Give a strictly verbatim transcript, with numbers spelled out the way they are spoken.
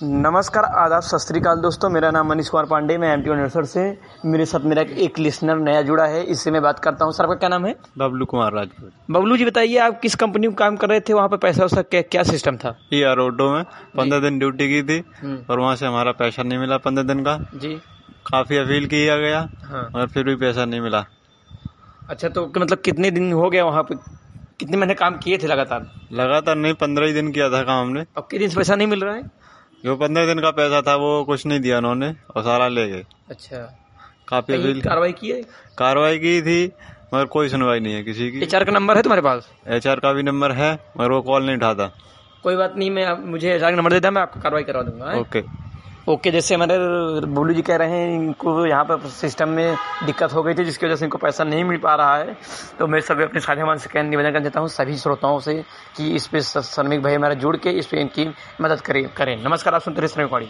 नमस्कार, आदाब, सत श्री अकाल दोस्तों। मेरा नाम मनीष कुमार पांडे, मैं एम टी यूनिवर्सिटी से। मेरे साथ मेरा एक लिसनर नया जुड़ा है, इससे मैं बात करता हूँ। सर, आपका क्या नाम है? बबलू कुमार राजपूत। बबलू जी, बताइए आप किस कंपनी में काम कर रहे थे? वहाँ पे पैसा वैसा क्या, क्या सिस्टम था? ये ऑटो में पंद्रह दिन ड्यूटी की थी और वहाँ से हमारा पैसा नहीं मिला पंद्रह दिन का जी। काफी अपील किया गया हाँ। और फिर भी पैसा नहीं मिला। अच्छा, तो मतलब कितने दिन हो गया वहाँ पे? कितने महीने काम किए थे लगातार? लगातार नहीं, पंद्रह ही दिन किया था काम हमने। अब कितने दिन से पैसा नहीं मिल रहा है? जो पंद्रह दिन का पैसा था वो कुछ नहीं दिया उन्होंने और सारा ले गए। अच्छा, काफी अपील कार्रवाई की है? कार्रवाई की थी मगर कोई सुनवाई नहीं है किसी की। एच आर का नंबर है तुम्हारे पास? एच आर का भी नंबर है मगर वो कॉल नहीं उठाता। कोई बात नहीं, मैं आप मुझे एच आर का नंबर देता, मैं आपको कार्रवाई करवा दूंगा। है? Okay okay. जैसे हमारे बोलू जी कह रहे हैं, इनको यहाँ पर सिस्टम में दिक्कत हो गई थी जिसकी वजह से इनको पैसा नहीं मिल पा रहा है। तो मैं सभी अपने साझेदार से कहने निवेदन करना चाहता हूँ सभी श्रोताओं से कि इस पे श्रमिक भाई हमारा जुड़ के इस पे इनकी मदद करें करें नमस्कार, आप सुनते रहे श्रमिक वाणी।